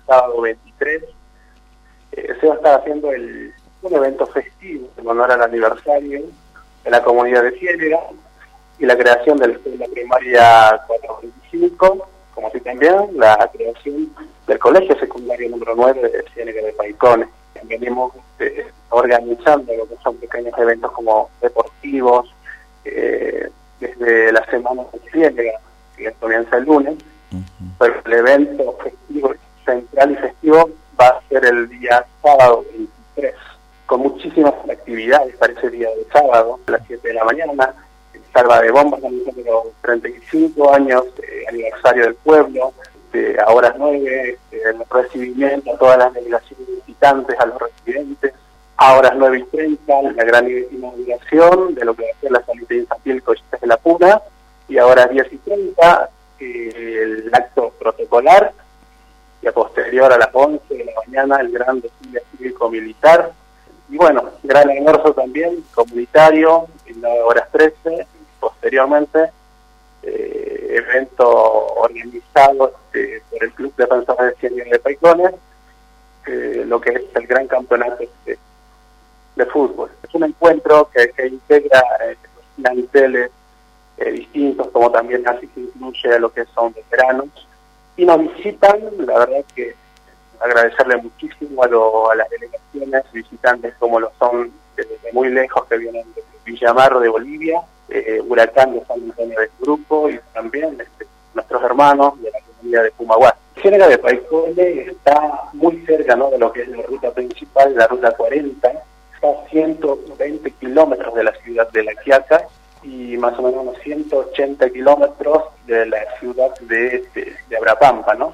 sábado 23, se va a estar haciendo un evento festivo en honor al aniversario de la comunidad de Ciénega y la creación de la escuela primaria 425, como así también la creación del colegio secundario número 9 de Ciénega de Paicones. Venimos organizando lo que son pequeños eventos como deportivos, desde la semana de Ciénega, que comienza el lunes, pero el evento festivo central y festivo va a ser el día sábado 23, con muchísimas actividades para ese día de sábado, a las 7 de la mañana, salva de bombas, los 35 años aniversario del pueblo, a horas 9, el recibimiento a todas las delegaciones visitantes, a los residentes, a horas 9:30, la gran inauguración de lo que va a ser la salita infantil Collitas de la Puna, y a horas 10:30, el acto protocolar, y a posterior a las 11 de la mañana, el gran desfile cívico-militar, y bueno, gran almuerzo también, comunitario, en las horas 13, posteriormente, evento organizado por el Club de Defensores de Ciénega de Paicones, lo que es el gran campeonato de fútbol. Es un encuentro que integra planteles distintos, como también así se incluye a lo que son veteranos, y nos visitan, la verdad que agradecerle muchísimo a las delegaciones visitantes como lo son desde muy lejos, que vienen de Villamar de Bolivia, Huracán de San Antonio del Grupo, y también nuestros hermanos de la comunidad de Pumahuasi. Ciénega de Paicones está muy cerca, ¿no?, de lo que es la ruta principal, la ruta 40, está a 120 kilómetros de la ciudad de La Quiaca y más o menos unos 180 kilómetros de la ciudad de Abrapampa, ¿no?